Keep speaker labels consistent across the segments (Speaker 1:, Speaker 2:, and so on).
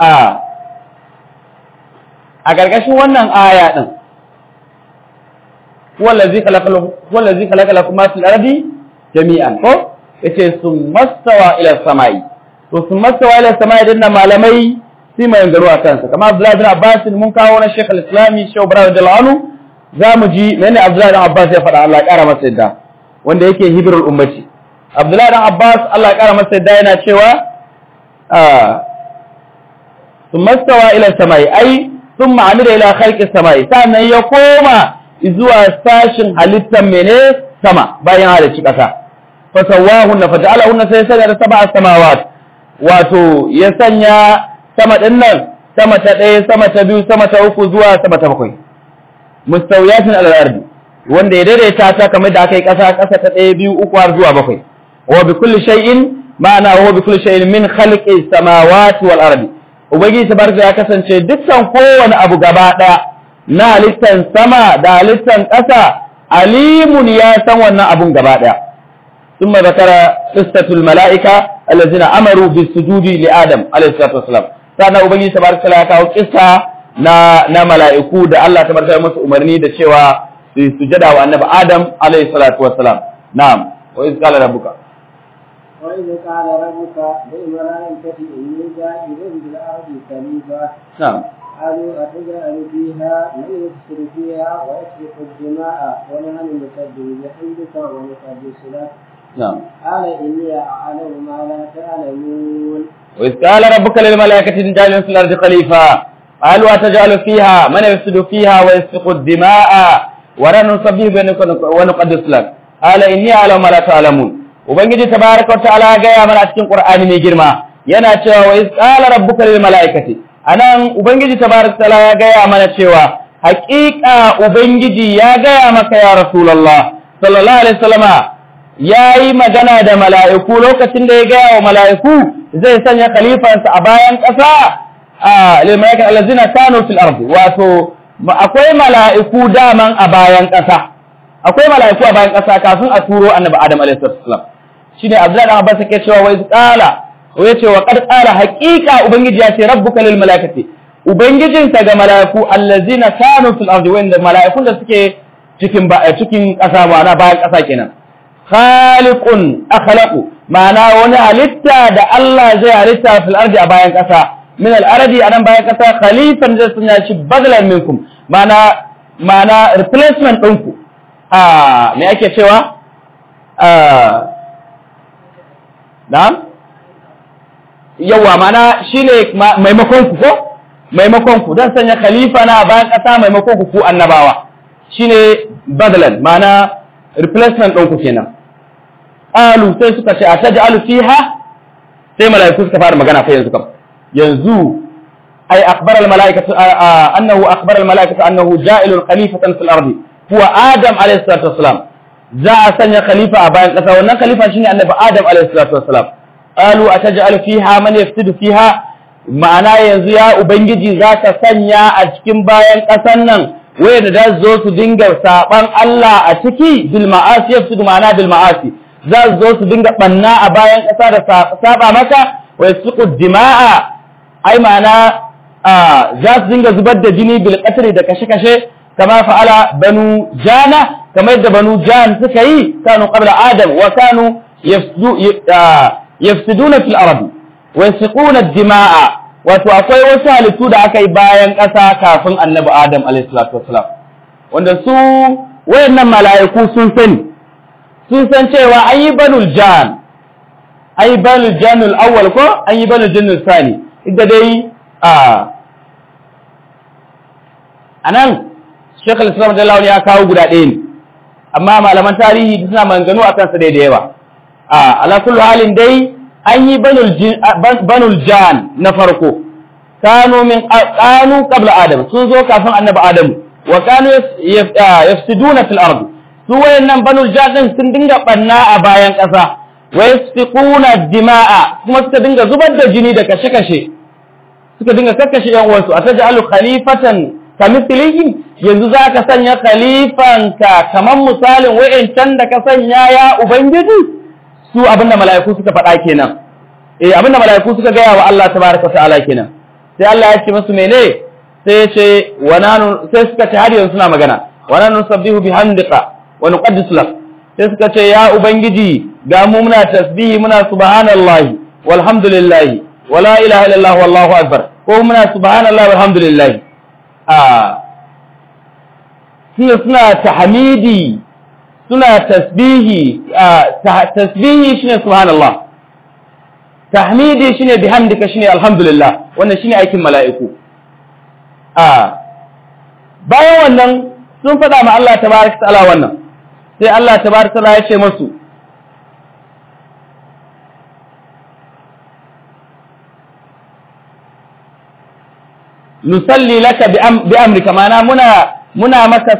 Speaker 1: a gargashin wannan aya din wallazi khalaqa lakum ma fil ardi jami'an ko yace summastawa ila samai to summastawa ila samai din malamai sai mai garo a kansa kamar Abdullah bin Abbas mun kawo na Sheikh al-Islami Sheikh Ibrahim radiyallahu anhu zamu ji menene Abdullah bin Abbas ya faɗa Allah ya kara masa yadda wanda yake hibrul ummati Abdullah bin Abbas Allah ya kara masa yadda yana cewa summastawa ila samai ai thumma amira ila khalqis samai sannan ya koma zuwa sashin halittar mene sama bayan halicci kasa fasawahunna faj'alahunna sai da sab'a samawat wato ya sanya sama din nan sama ta ɗaya sama ta biyu sama ta uku zuwa sama ta bakwai mustawiyatin al-ardi wanda ya daidaita ta kamar da aka yi kasa ta ɗaya biyu uku har zuwa bakwai wa bi kulli shay'in ma'ana wa bi kulli shay'in min khalqi samawati wal ardi ubangiji tabaraka ya kasance dukkan kowane abu gaba daya na halittan sama da halittan ƙasa alimun ya san wannan abun gaba daya thumma zakara qistatul malaika allazina amaru bisujudi li adam alayhi salatu wassalam sannan ubangiji tabaraka ya kawo kissa na mala'iku da Allah tabaraka ya musu umarni da cewa su sujada wa annabi adam alayhi salatu wassalam na'am wa iz qala rabbuka
Speaker 2: وإذ قال ربك للملائكة إني جاعل في الأرض خليفة
Speaker 1: نعم
Speaker 2: قالوا أتجعل فيها من يفسد فيها ويسفك الدماء ونحن نسبح بحمدك ونقدس لك
Speaker 1: نعم
Speaker 2: قال إني أعلم ما لا تعلمون
Speaker 1: وإذ قال ربك للملائكة إني جاعل في الأرض خليفة قالوا أتجعل فيها من يفسد فيها ويسفك الدماء ونحن نسبح بحمدك ونقدس لك قال إني أعلم ما لا تعلمون ubangiji tabaraka ta'ala ga ya mana cikin qur'ani mai girma yana cewa wa iz qala rabbuka lil malaikati anan ubangiji tabaraka ta'ala ya ga ya mana cewa haƙiƙa ubangiji ya ga ya maka ya rasulullah sallallahu alaihi wasallama yayi magana da mala'iku lokacin da ya ga wa mala'iku zai sanya khalifansa a bayan ƙasa lil malaikati allazina kanu fil ardi wato akwai mala'iku daman a bayan ƙasa akwai mala'iku a bayan ƙasa kafin a turo annabi Adam alayhi salam shine Abdullah ibn Abbas yake cewa wai qala ko yace wa qad qala haqiqa ubangiji ya ce rabbuka lil malaikati ubangijinka ga mala'iku allazina kanu fil ardi wanda mala'ikun da suke cikin ƙasa ma'ana bayan ƙasa kenan khaliqun akhlaqu ma'ana wani halitta da Allah zai halitta fil ardi a bayan ƙasa min al ardi anan bayan ƙasa khalifan zai sanya shi badalan minkum ma'ana replacement ɗinku me ake cewa na'am yawa mana shine maimakon ku ko maimakon ku dan sanya khalifa na bayan kasa maimakon ku annabawa shine badalan mana replacement ɗin ku kenan alu sai suka ce ataj'alu fiha sai malaiku suka fara magana fa yanzu ay akhbara al malaikatu annahu ja'ilul khalifatan fil ardi huwa Adam alayhi salatu wassalam za a sanya khalifa a bayan kasa wannan khalifa shine annabi Adam alayhi salatu wassalam qalu ataj'alu fiha man yafsidu fiha ma'ana yanzu ya ubangiji za ka sanya a cikin bayan kasan nan wanda da zo su dinga saban Allah a ciki bil ma'asi yafsidu ma'ana bil ma'asi za su zo su dinga banna a bayan kasa da saba maka wa yasqu dima'a ai ma'ana za su dinga zubar da jini bil qatl da kashe-kashe كما فعل بنو جانة كما يد بنو جان سكي كانوا قبل آدم وكانوا يفسدون في الأرض ويسقون الدماء وتوافي وسهل تودا أكي باين أسا كافن النبي آدم عليه الصلاة والسلام وندسو وين ملائكو سنسن شيء أي بنو الجان أي بنو الجان الأول كو أي بنو الجن الثاني إذا دي أنا Sheikh al-Islam Jalal ya kawo guda ɗaya ne amma malaman tarihi suna maganganu akan sa da yawa ala kullu halin dai an yi banul jan na farko kanu qabla adam sun zo kafin annabi adam wa kanu yafsiduna fil ard su wayannan banul jan din sun dinga banna a bayan ƙasa wa yasfiquna dimaa kuma suka dinga zubar da jini da kashe-kashe suka dinga kakkashe yan uwansu ataj'alu khalifatan kamithlihi yanzu za ka sanya khalifanka kamar misalin wa'incan da ka sanya ya ubangiji su abinda mala'iku suka faɗa kenan abinda mala'iku suka gaya wa Allah tabaraka ta'ala kenan sai Allah ya ce musu mene sai ya ce sai suka ce har yanzu suna magana wa nanu sabbihu bihamdika wa nuqaddis lak sai suka ce ya ubangiji ga mu muna tasbihi muna subhanallahi walhamdulillahi wala ilaha illallah wallahu akbar ko muna subhanallahi walhamdulillahi suna tahmidi suna tasbihi tasbihi shine subhanallah tahmidi shine bihamdika shine alhamdulillah wannan shine aikin mala'iku bayan wannan sun faɗa ma Allah tabaraka ta'ala wannan sai Allah tabaraka ta'ala ya ce musu nusalli laka bi amrika ma'ana muna maka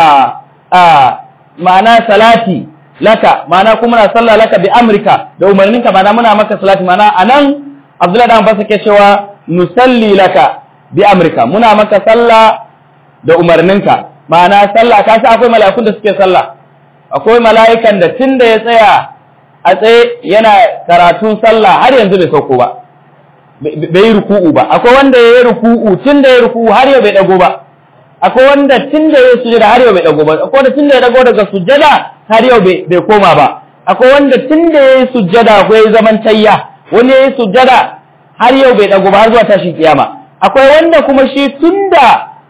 Speaker 1: ma'ana salati laka ma'ana kuma muna salla laka bi amrika da umarninka ma'ana muna maka salati ma'ana anan Abdullahi dan Abbas yake cewa nusalli laka bi amrika muna maka salla da umarninka ma'ana salla ka sa akwai mala'ikun da suke salla akwai mala'ikan da tunda ya tsaya a tsaye yana karatun salla har yanzu bai sauko ba bai ruku'u ba akwai wanda ya yi ruku'u tunda ya ruku'u har yau bai dago ba akwai wanda tunda ya sujada har yau bai dago ba akwai wanda tunda ya dago daga sujada har yau bai koma ba akwai wanda tunda ya yi sujada ko ya zaman tayya wani ya yi sujada har yau bai dago ba har zuwa tashin kiyama akwai wanda kuma shi tunda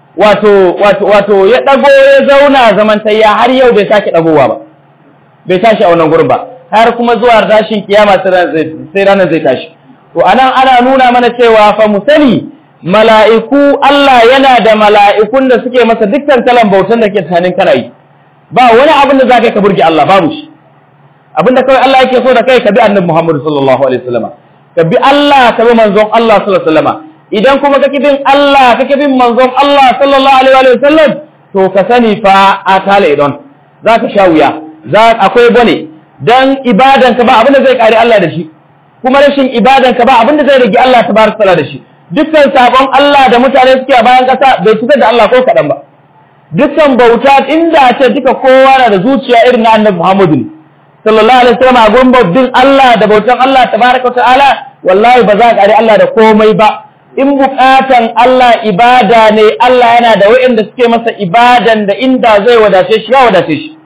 Speaker 1: wato ya dago ya zauna zaman tayya har yau bai sake dagowa ba bai tashi a wannan gurin ba har kuma zuwa tashin kiyama sai ranar zai tashi to anan ana nuna mana cewa fa mu sani mala'iku Allah yana da mala'ikun da suke masa dukkan kalan bautan da ke tsanin kana yi ba wani abin da zaka ka burge Allah babu shi abinda kai Allah yake so da kai ka bi annabi Muhammad sallallahu alaihi wasallam ka bi Allah ka bi manzon Allah sallallahu alaihi wasallam idan kuma kake bin Allah kake bin manzon Allah sallallahu alaihi wasallam to ka sani fa atala idon zaka sha wuya akwai bane dan ibadan ka ba abin da zai kare Allah da shi kuma rashin ibadan ka ba abin da zai rage Allah tabaraka taala da shi dukkan sabon Allah da mutane suke a bayan kasa bai cutar da Allah ko kadan ba dukkan bauta inda ce duka kowa na da zuciya irin na Annabi Muhammad sallallahu alaihi wasallam a gurin bautin Allah da bautan Allah tabaraka taala wallahi ba za ka kare Allah da komai ba in bukatan Allah ibada ne Allah yana da wa'anda suke masa ibadan da inda zai wadace shi ya wadace shi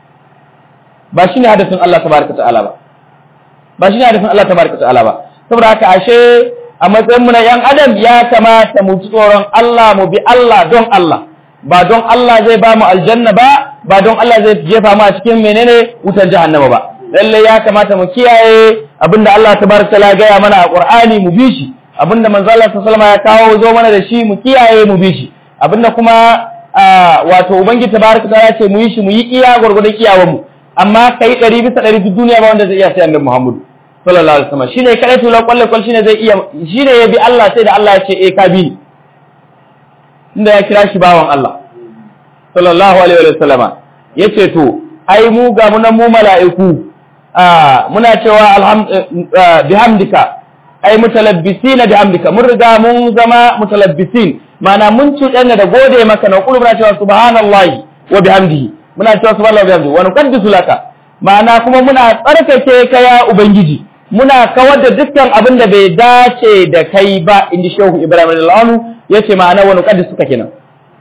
Speaker 1: ba shine hadisin Allah tabaraka ta'ala ba shine hadisin Allah tabaraka ta'ala ba saboda haka ashe a matsayin mu na yan adam ya kamata mu ji tsoron Allah mu bi Allah don Allah ba don Allah zai ba mu aljanna ba don Allah zai jefa mu a cikin menene wutar jahannama ba lalle ya kamata mu kiyaye abinda Allah tabaraka ta'ala ya gaya mana a Qur'ani mu bi shi abinda manzo Allah sallallahu alaihi wasallam ya kawo zo mana da shi mu kiyaye mu bi shi abinda kuma wato ubangiji tabaraka ta'ala ya ce mu yi shi mu yi iya gurgurdan kiyawan mu amma kai 100 bisa 100 duk duniya ba wanda zai iya sai annabi Muhammad sallallahu alaihi wasallam shine kadai to kwallon shine zai iya shine ya bi Allah sai da Allah ya ce ka bi ni inda ya kira shi bawan Allah sallallahu alaihi wasallama yace to ai mu ga mu mala'iku muna cewa bihamdika ai mutalabbisin bihamdika mun riga mun zama mutalabbisin mana mun cuɗanna da gode maka na kullu muna cewa subhanallahi wa bihamdihi muna cewa subhanallahi wa bihamdihi wa nuqaddisu laka ma'ana kuma muna tsarkake ka ya ubangiji muna kawar da dukkan abin da bai dace da kai ba inda shehu Ibrahim radiyallahu anhu yace ma'ana wa nuqaddisu ka kenan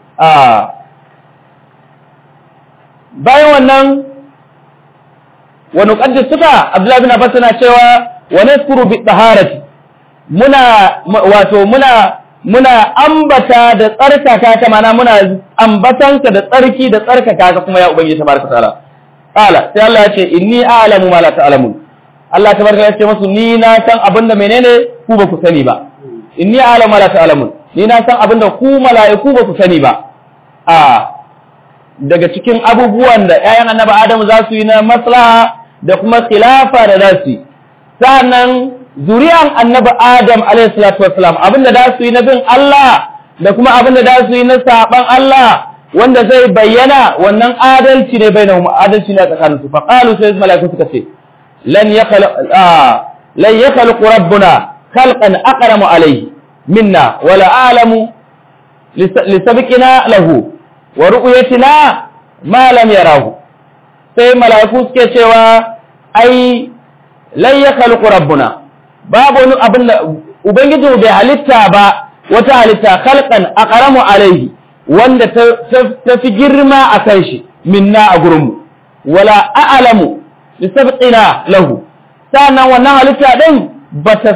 Speaker 1: bayan wannan wa nuqaddisu ka Abdullah bin Abbas na cewa wa nazkuru bi taharati muna ambata da tsarkaka ta mana muna ambatanka da tsarki da tsarkaka ka kuma ya ubangiji tabaraka taala qala sai Allah ya ce inni a'lamu ma la ta'lamun Allah tabaraka ya ce musu ni na san abinda menene ku ba ku sani ba inni a'lamu ma la ta'lamun ni na san abinda ku mala'iku ba ku sani ba daga cikin abubuwan da ƴaƴan annabi Adamu za su yi na maslaha da kuma khilafa da zasu sannan zuriyan annabi Adam alayhi salatu wassalam abinda da su yi na bin Allah da kuma abinda da su yi na saban Allah wanda zai bayyana wannan adalci ne bainahum adalci ne tsakanin su fa qalu sai malaiku suka ce lan yakhluqu rabbuna khalqan aqramu alayhi minna wala a'lamu lisabqina lahu wa ru'yatina ma lam yarahu sai malaiku suke cewa ai lan yakhluqu rabbuna babu wani abin da ubangiji bai halitta ba wata halitta khalqan aqramu alaihi wanda ta fi girma a kan shi minna a gurinmu wala a'lamu bi sabqina lahu sannan wannan halitta din bata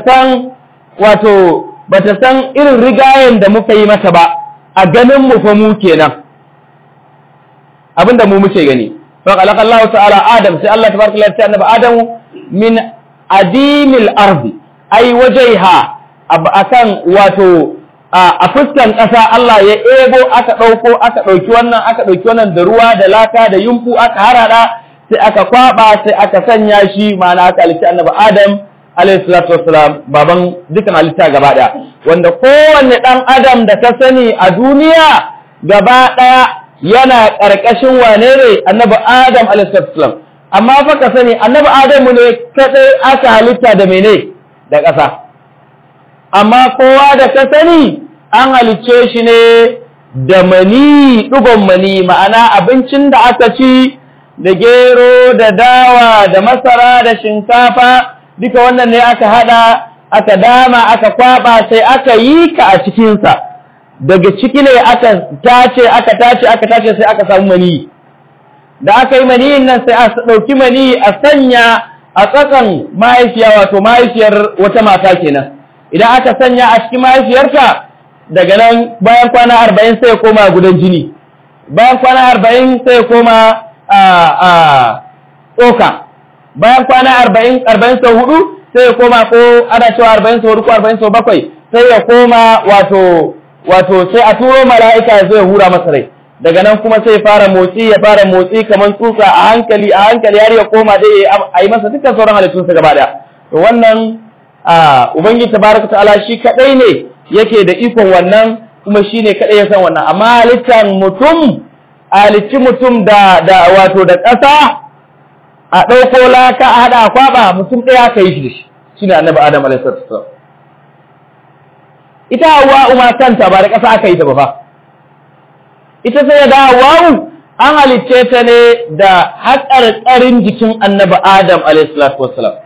Speaker 1: san irin rigayen da muka yi mata ba a ganin mu fa mu kenan abinda mu muke gani fa khalaqa Allah ta'ala Adam sai Allah tabaraka wa ta'ala annabi Adamu min adimil ardi ai wajaiha akan a fuskan ƙasa Allah ya ebo aka ɗauki wannan da ruwa da laka da yumfu aka harada sai aka kwaba sai aka sanya shi ma'ana aka halitta annabi Adam alayhi salatu wassalam baban dukan halitta gaba daya wanda kowanne dan Adam da ka sani a duniya gaba daya yana karkashin wane ne annabi Adam alayhi salatu wassalam amma fa ka sani annabi Adam ne kadai aka halitta da mene da ƙasa amma kowa da ka sani an halicce shi ne da mani dugon mani ma'ana abincin da aka ci da gero da dawa da masara da shinkafa duka wannan ne aka hada aka dama aka kwaba sai aka yi ka a cikinsa daga ciki ne aka tace sai aka samu mani da aka yi maniyin nan sai a ɗauki mani a sanya a tsakan mahaifiya wato mahaifiyar wata mata kenan idan aka sanya a cikin mahaifiyarta daga nan bayan kwana 40 sai ya koma gudan jini bayan kwana 40 sai ya koma tsoka bayan kwana 40 sau hudu sai ya koma ko ana cewa 40 sau hudu ko 40 sau bakwai sai ya koma wato sai a turo mala'ika ya zo ya hura masa rai daga nan kuma sai ya fara motsi kamar tsutsa a hankali har ya koma dai a yi masa dukkan sauran halittunsa gaba daya to wannan ubangiji tabaraka ta'ala shi kadai ne yake da ikon wannan kuma shine kadai ya san wannan amma halicci mutum da wato da ƙasa a ɗauko laka a haɗa kwaba mutum ɗaya ka yi shi da shi shine annabi Adam alaihi salatu ita Hawwa umma kanta ba da ƙasa aka yi ta ba fa ita sai da Hawwa an halicce ta ne da haƙarƙarin jikin annabi Adam alaihi salatu wassalam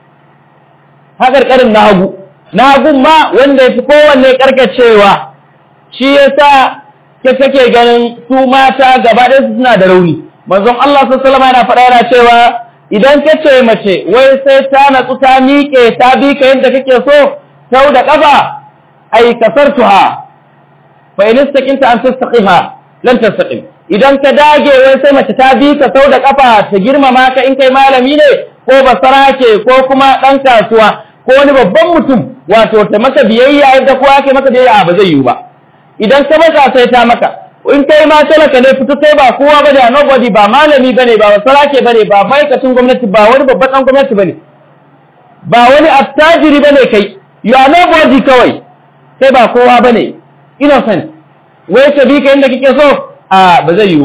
Speaker 1: haƙarƙarin na hagun ma wanda ya fi kowanne ƙarƙacewa shi yasa kake ganin su mata gaba ɗaya suna da rauni manzon Allah sallallahu alaihi yana faɗa yana cewa idan kace mace wai sai ta natsu ta miƙe ta bi ka yadda kake so sau da ƙafa ai kasartuha fa in istaqimta an tastaqiha lan tastaqim idan ka dage wai sai mace ta bi ka sau da ƙafa ta girmama ka in kai malami ne ko basarake ko kuma ɗan kasuwa ko wani babban mutum wato ta maka biyayya yadda kowa ke maka biyayya ba zai yi ba idan ka maka sai ta maka in kai ma talaka ne fito kai ba kowa ba da nobody ba malami bane ba sarake bane ba ma'aikacin gwamnati ba wani babban dan gwamnati bane ba wani attajiri bane kai you are nobody kawai kai ba kowa bane innocent wai ta bi ka inda kike so ba zai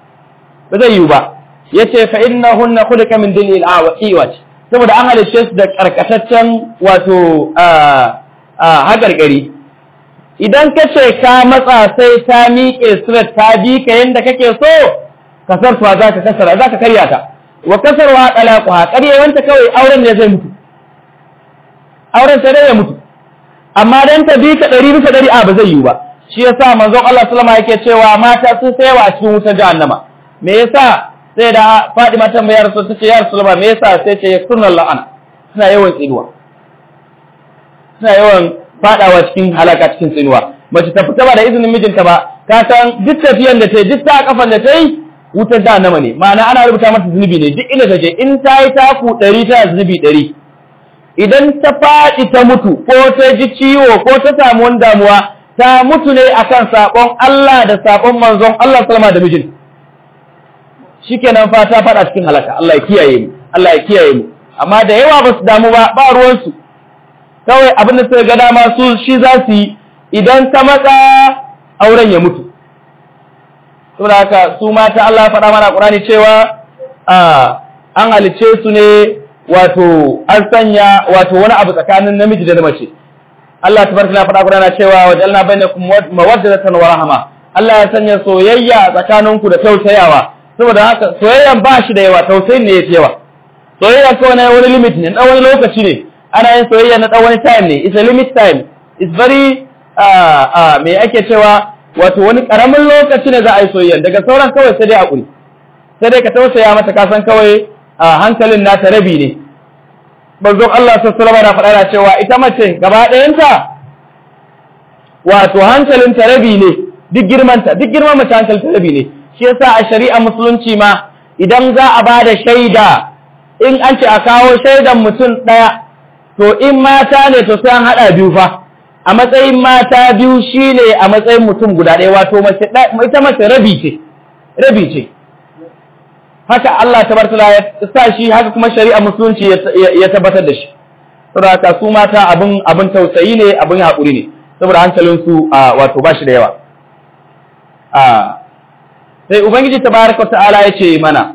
Speaker 1: yi ba yace fa innahunna khuliqa min dilil awqiwat saboda an halice su da karkataccen wato hagargari idan kace ka matsa sai ta miƙe straight ta bi ka yanda kake so kasarwa zaka karya ta wa kasarwa talaquha karyewanta kawai auren ne zai mutu auren sai dai ya mutu amma dan ta bi ka 100% ba zai yi ba shi yasa manzon Allah sallallahu alaihi wasallam yake cewa mata sun sayawa a cikin wutar jahannama me yasa sai da Fatima tambayar su tace ya Rasulullah me yasa sai ce sunnal la'ana suna yawan tsinuwa suna yawan fadawa cikin halaka cikin tsinuwa mace ta fita ba da izinin mijinta ba ka san duk tafiyan da ta yi duk ta kafan da ta yi wutar jahannama ne ma'ana ana rubuta mata zunubi ne duk inda ta je in ta yi taku 100 ta zunubi 100 idan ta faɗi ta mutu ko ta ji ciwo ko ta samu wani damuwa ta mutu ne akan sabon Allah da sabon manzon Allah sallama da mijin shikenan fa ta fada cikin halaka Allah ya kiyaye mu amma da yawa ba su damu ba ruwan su kawai abin da suka ga dama su shi za su yi idan ta matsa auren ya mutu saboda haka su mata Allah ya faɗa mana Qur'ani cewa an halice su ne wato an sanya wato wani abu tsakanin namiji da mace Allah tabaraka ya faɗa Qur'ani cewa wajalna bainakum mawaddatan wa rahma Allah ya sanya soyayya tsakaninku da tausayawa saboda haka soyayyan ba shi da yawa tausayin ne yake yawa soyayya ko na wani limit ne dan wani lokaci ne ana yin soyayya na dan wani time ne it's a limit time it's very me ake cewa wato wani karamin lokaci ne za a yi soyayya daga sauran kawai sai dai hakuri sai dai ka tausaya mata ka san kawai hankalin nata rabi ne manzon Allah sallallahu alaihi wasallam faɗa cewa ita mace gaba ɗayanta wato hankalin ta rabi ne duk girman mace hankalin ta rabi ne shi yasa a shari'a musulunci ma idan za a bada shaida in an ce a kawo shaidan mutum ɗaya to in mata ne to sai an haɗa biyu fa a matsayin mata biyu shine a matsayin mutum guda ɗaya wato ita mace rabi ce haka Allah tabaraka ya sa shi haka kuma shari'a musulunci ya tabbatar da shi saboda haka su mata abin tausayi ne abin haƙuri ne saboda hankalin su wato bashi da yawa sai ubangiji tabaraka ta'ala ya ce mana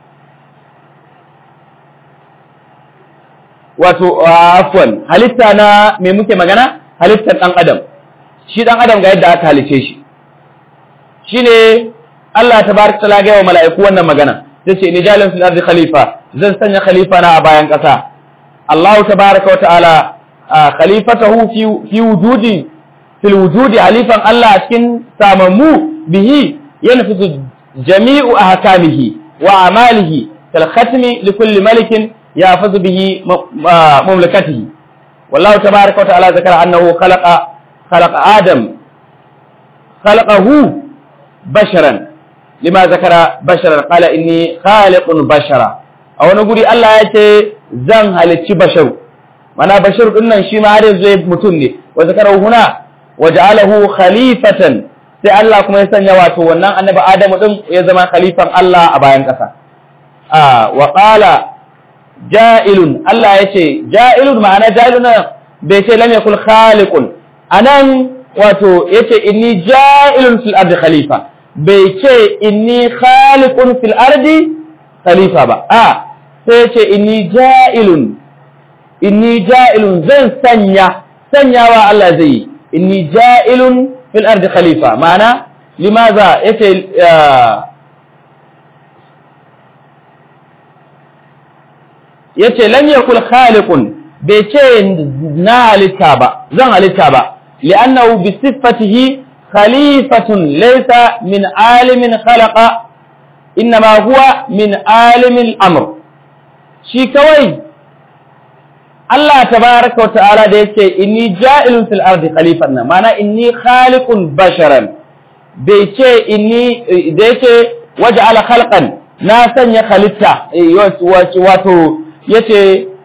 Speaker 1: wato afwan halitta na me muke magana halittar dan adam shi dan adam ga yadda aka halice shi shine Allah tabaraka ta'ala ga wa mala'iku wannan magana yace ni jalin fil ardi khalifa zan sanya khalifa na a bayan kasa Allah tabaaraka wa ta'ala khalifatahu fi wujudi fil wujudi halifan Allah a cikin samammu bihi yanfizu jami'u ahkamihi wa amalihi kal khatmi li kulli malikin yafazu bihi mamlakatihi wallahu tabaaraka wa ta'ala zakara annahu khalaqa adam khalaqahu basharan lima zakara basharar qala inni khaliqun bashara a wani guri Allah ya ce zan halicci basharu mana basharu din nan shi ma har yanzu mutum ne wa zakara huna waja'alahu khalifatan sai Allah kuma ya sanya wato wannan annabi Adamu din ya zama khalifan Allah a bayan kasa wa qala ja'ilun Allah ya ce ja'ilun ma'ana ja'ilun bai ce lam yakul khaliqun anan wato yace inni ja'ilun fil ardi khalifa bai ce inni khaliqun fil ardi khalifa ba sai ce inni ja'ilun zan sanyawa Allah zai inni ja'ilun fil ardi khalifa ma'ana limaza yace lam yakul khaliqun bai ce na halitta ba zan halitta ba li'annahu bi sifatihi خليفة ليس من عالم خلق إنما هو من عالم الأمر شي كوي الله تبارك وتعالى ديكي إني جائل في الأرض خليفة معنى إني خالق بشرا ديكي إني ديكي وجعل خلقا ناسا يخلطة واتو يتي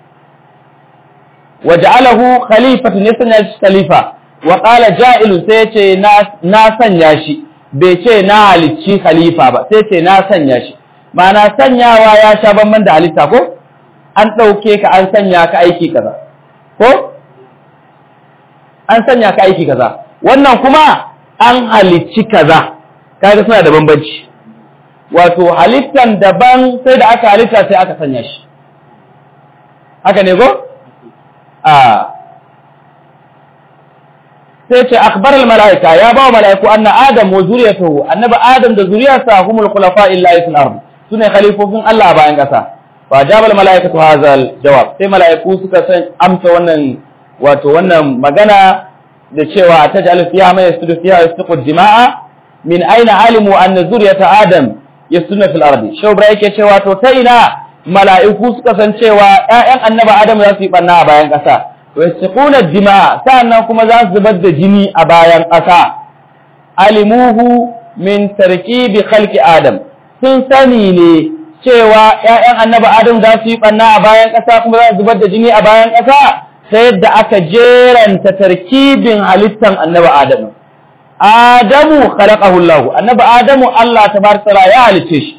Speaker 1: وجعله خليفة نسا خليفة وقال جائل سيتي na sanya shi bai ce na halicci khalifa ba sai ce na sanya shi ma'ana sanyawa ya sha banban da halitta ko an dauke ka an sanya ka aiki kaza ko an sanya ka aiki kaza wannan kuma an halicci kaza kaga suna da bambanci wato halittan daban sai da aka halitta sai aka sanya shi haka ne ko sai ce akbar al malaika ya ba malaiku anna adam wa zuriyatuhu annabi adam da zuriyarsa humul khulafa illahi fil ard sune khalifofin Allah a bayan kasa fa jabal malaikatu hazal jawab sai malaiku suka san amsa wannan magana da cewa taj'al fiha ma yasdu fiha yasqu dimaa min aina alimu anna zuriyata adam yasduna fil ard shawbra yake cewa to ta ina malaiku suka san cewa ƴaƴan annabi adam za su yi banna a bayan kasa wasiquna dima sannan kuma za su zubar da jini a bayan ƙasa alimuhu min tarkibi khalqi adam sun sani ne cewa ƴaƴan annabi adam za su yi banna a bayan ƙasa kuma za su zubar da jini a bayan ƙasa ta yadda aka jeranta tarkibin halittan annabi adamu khalaqahu Allah annabi adamu Allah tabaraka ya halice shi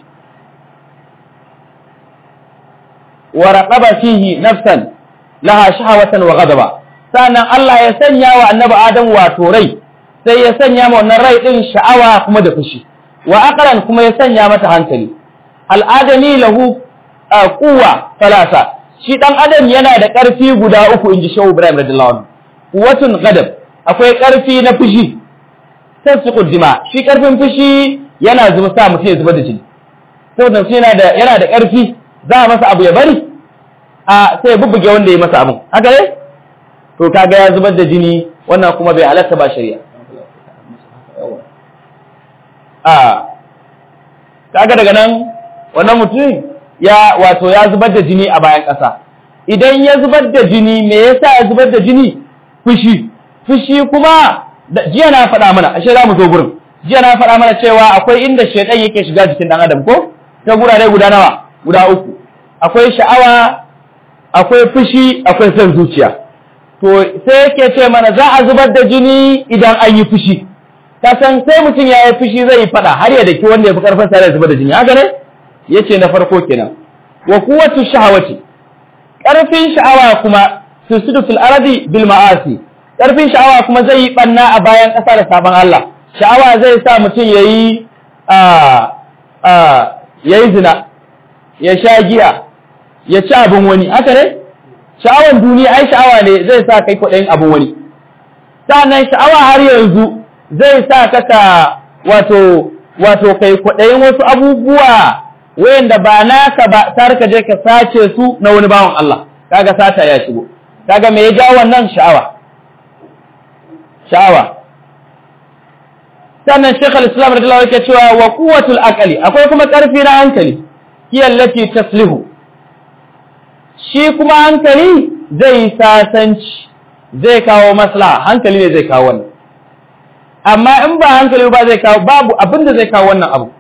Speaker 1: wa raqaba fihi nafsan laha shahawatan wa ghadaba sannan Allah ya sanya wa annabi Adam wato rai sai ya sanya ma wannan rai din sha'awa kuma da fushi wa aqran kuma ya sanya mata hankali al'adami lahu quwwa thalatha shi dan adam yana da karfi guda uku inji Shehu Ibrahim radiyallahu anhu quwwatun ghadab akwai karfi na fushi tasfiqu dima shi karfin fushi yana zuba sa mutum ya zuba da jini saboda shi yana da karfi za a masa abu ya bari sai bubbuge wanda ya masa abun haka ne to kaga ya zubar da jini wannan kuma bai halatta ba shari'a. Kaga daga nan wannan mutum ya zubar da jini a bayan ƙasa. Idan ya zubar da jini, me yasa ya zubar da jini? Fushi kuma jiya na faɗa mana, ashe za mu zo gurin. Jiya na faɗa mana cewa akwai inda shaitan yake shiga jikin ɗan adam ko? Ta gurare guda nawa? Guda uku. Akwai sha'awa, akwai fushi, akwai son zuciya. To sai yake ce mana za a zubar da jini idan an yi fushi. Ka san sai mutum ya yi fushi zai yi faɗa har ya daki wanda ya fi ƙarfin sa da zubar da jini. Haka ne? Yace na farko kenan. Wa quwwatu shahawati. Ƙarfin sha'awa kuma tusidu fil ardi bil ma'asi. Ƙarfin sha'awa kuma zai yi ɓanna a bayan ƙasa da sabon Allah. Sha'awa zai sa mutum yayi zina, ya sha giya, ya ci abin wani. Haka ne? Sha'awan duniya ai sha'awa ne zai sa kai kwaɗayin abin wani. Sannan sha'awa har yanzu zai sa ka wato kai kwaɗayin wasu abubuwa wayanda ba naka ba, sai ka je ka sace su na wani bawan Allah. Kaga sata ya shigo. Kaga me ya jawo wannan sha'awa? Sannan Sheikh al-Islam radiyallahu anhu yake cewa wa quwwatul aqli, akwai kuma ƙarfi na hankali, kiyallati taslihu. Shi kuma hankali zai sasanci, zai kawo maslaha, hankali ne zai kawo wannan. Amma in ba hankali ba zai kawo, babu abinda zai kawo wannan abu.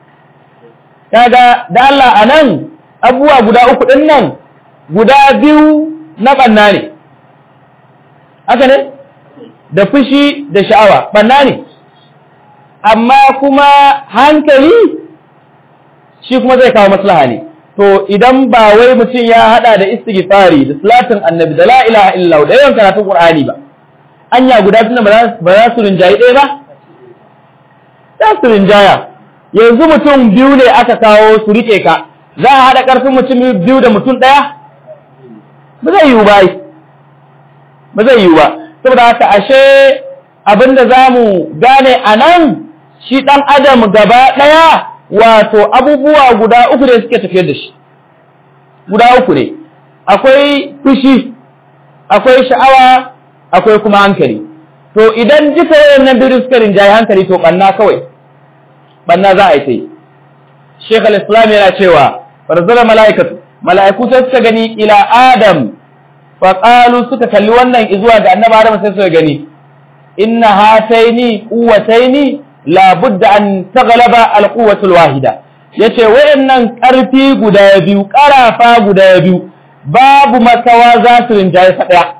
Speaker 1: Kaga da Allah anan abubuwa guda uku din nan, guda biyu na banna ne. Haka ne? Da fushi da sha'awa, banna ne. Amma kuma hankali shi kuma zai kawo maslaha ne. To idan ba wai mutum ya hada da istighfari da salatin annabi da la ilaha illallah da yawan karatun Qur'ani ba, anya guda tunda ba za su rinjayi ɗaya ba? Za su rinjaya. Yanzu mutum biyu ne aka kawo su rike ka, za a haɗa ƙarfin mutum biyu da mutum ɗaya? Ba zai yiwu ba. Ba zai yiwu ba. Saboda haka ashe abinda za mu gane a nan shi ɗan adam gaba ɗaya wato abubuwa guda uku ne suke tafiyar da shi. Guda uku ne. Akwai fushi, akwai sha'awa, akwai kuma hankali. To idan duka wayannan biyu suka rinjaye hankali to ɓanna kawai. Ɓanna za a yi ta yi. Sheikh al-Islam yana cewa, farzara mala'iku sai suka gani ila Adam, faƙalu suka kalli wannan izuwa ga annaba Adam sai suka gani, inna hataini quwwataini la budda an taghlaba al-quwwatu al-wahida. Yace wayannan ƙarfi guda biyu, ƙarafa guda biyu, babu makawa za su rinjaye sa ɗaya.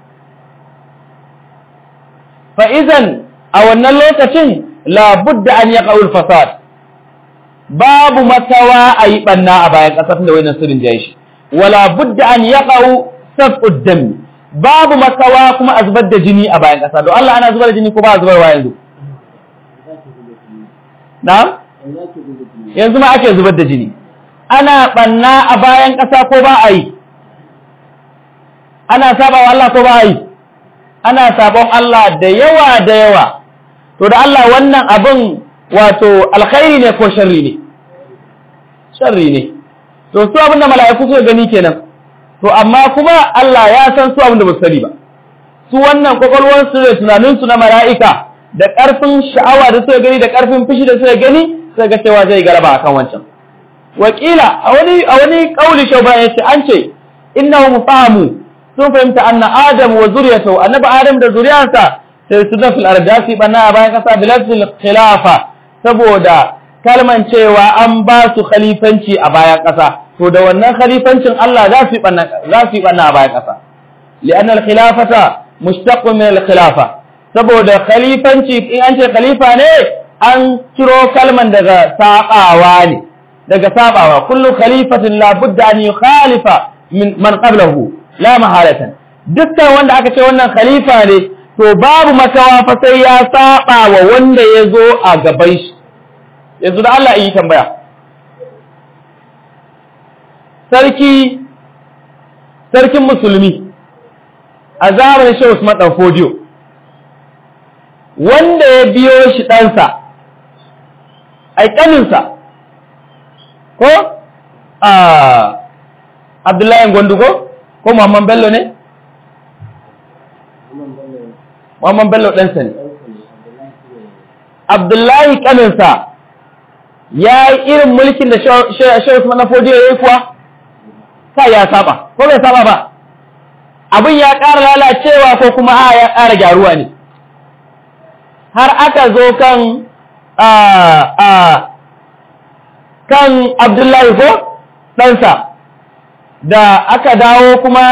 Speaker 1: Fa idan a wannan lokacin la budda an yaqa'ul fasad, babu makawa ayi banna a bayan ƙasar da wayannan su rinjaye shi, wala budda an yaqa'u saf'ud dam, babu makawa kuma a zubar da jini a bayan ƙasa. Don Allah ana zubar da jini ko ba a zubarwa yanzu? Na'am? Yanzu ma ake zubar da jini. Ana banna a bayan ƙasa ko ba a yi? Ana sabawa Allah ko ba a yi? Ana sabon Allah da yawa. To da Allah wannan abin wato alkhairi ne ko sharri ne? Sharri ne. To su abin da mala'iku suka gani kenan. To amma kuma Allah ya san su abin da ba su sani ba. Su wannan kwakwalwarsu da tunaninsu na mala'ika da ƙarfin sha'awa da suka gani da ƙarfin fushi da suka gani suka ga cewa zai galaba akan wancan. Wakila a wani kauli shauban yace an ce innahu fahamu sun fahimta anna Adam wa zuriyatu annabi Adam da zuriyarsa sai su da fil ardasi bana a bayan kasa bilazil khilafa, saboda kalman cewa an ba su khalifanci a bayan kasa. To da wannan khalifancin Allah za su yi banna a bayan ƙasa. Li'anna al-khilafata mushtaqqun min al-khilafa. Saboda khalifanci in an ce khalifa ne an ciro kalman daga sabawa ne. Daga sabawa kullu khalifatin la budda an yukhalifa min man qablahu la mahalatan. Dukkan wanda aka ce wannan khalifa ne to babu makawa fa sai ya saba wa wanda ya zo a gaban shi. Yanzu da Allah yi tambaya. Sarkin musulmi a zamanin Shehu Usman dan Fodiyo, wanda ya biyo shi ɗansa, ƙaninsa, ko Abdullahi Gwandu ko Muhammad Bello ne? Muhammad Bello ɗansa ne Abdullahi kaninsa ya yi irin mulkin da Shehu Usman na Fodiyo ya yi kuwa sai ya saba ko bai saba ba abin ya ƙara lalacewa ko kuma ya ƙara gyaruwa ne har aka zo kan Abdullahi ko ɗansa da aka dawo kuma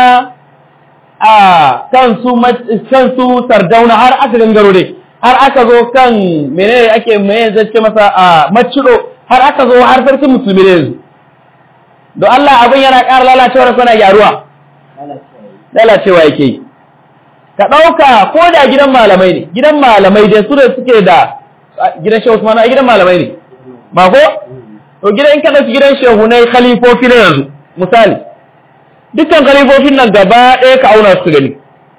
Speaker 1: kan su Sardauna har aka gangaro dai har aka zo kan menene ake mai zace masa maciro har aka zo har sarkin musulmi ne yanzu don Allah abin yana ƙara lalacewa ko na gyaruwa lalacewa yake yi ka ɗauka ko da gidan malamai dai su da suke da gidan Shehu Usman gidan malamai ne ba ko to gidan in ka dauki gidan shehu ne khalifofi ne yanzu misali dukkan khalifofin nan gaba ɗaya ka auna su gani